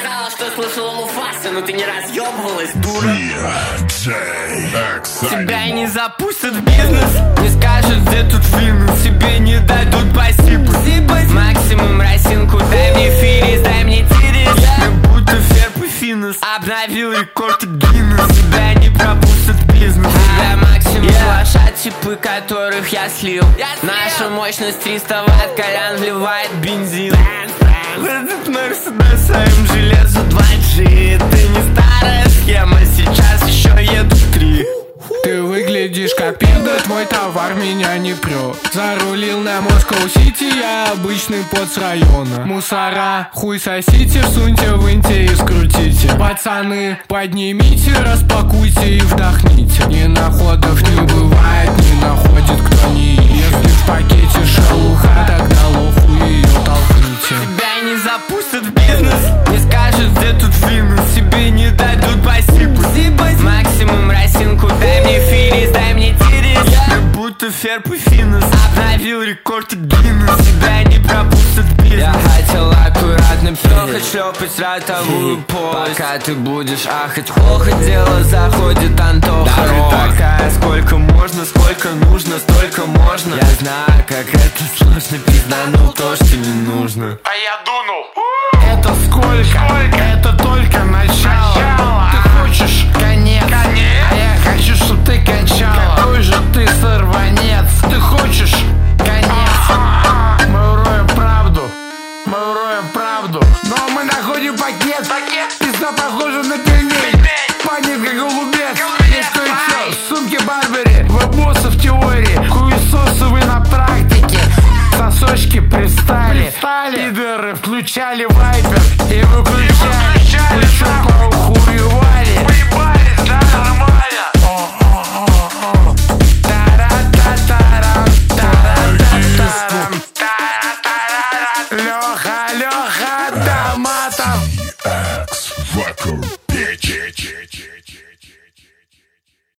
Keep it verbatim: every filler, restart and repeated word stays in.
сказала, что слышала Муфаса, но ты не разъебывалась, дура. Тебя не запустят в бизнес, не скажут, где тут финус. Тебе не дадут посыпать. Максимум росинку дай мне фирис, дай мне тирис. Как будто ферб и финус обновил рекорд Гиннес. Тебя не пропустят в бизнес. Тебя максимум yeah. лошадь-типы, которых я слил. Наша мощность триста ватт, Колян вливает бензин. В этот Мерседес своим железу два джи. Ты не старая схема, сейчас еще еду три. Ты выглядишь как пизда, твой товар меня не прет. Зарулил на Москва-Сити, я обычный пот с района. Мусора, хуй сосите, всуньте в инте и скрутите. Пацаны, поднимите, распакуйте и вдохните. Ни находов не бывает, не находит кто не. Если в пакете шелуха, тогда лоху ее толкните. Тебя не запустят в бизнес, не скажут, где тут финус. Тебе не дадут посыпать. Максимум росинку дай мне фирис, дай мне тирис. Как будто ферб и финус обновил рекорд Гиннес. Тебя не пропустят в бизнес. Я хотел аккуратно пёхать, шлёпать ротовую полость. Пока ты будешь ахать, хохоть, дело заходит Антоха. Ты такая, сколько можно, сколько нужно, столько можно. Я знаю, как это сложно, пизданул то, что не нужно. А я дунул. Это сколько? сколько? Это только начало. начало. Ты хочешь конец, конец? А я хочу, чтоб ты кончала. Какой же ты сорванец. Ты хочешь конец? Мы уроем правду, мы уроем правду. Но мы находим пакет, пакет. Пизда похожа на пельмень, панит как голубец. Есть кое-что в сумке Барбери. Вы боссы в теории, хуесосы вы на практике. Сосочки пристали, пристали. Пидоры включали вайпер и выключали, выключали еще по ухуевали. Уебались, да, нормально. О-о-о-о. Тара-та-тарам, тара-та-тарам. Леха, Леха, Даматов. X Record.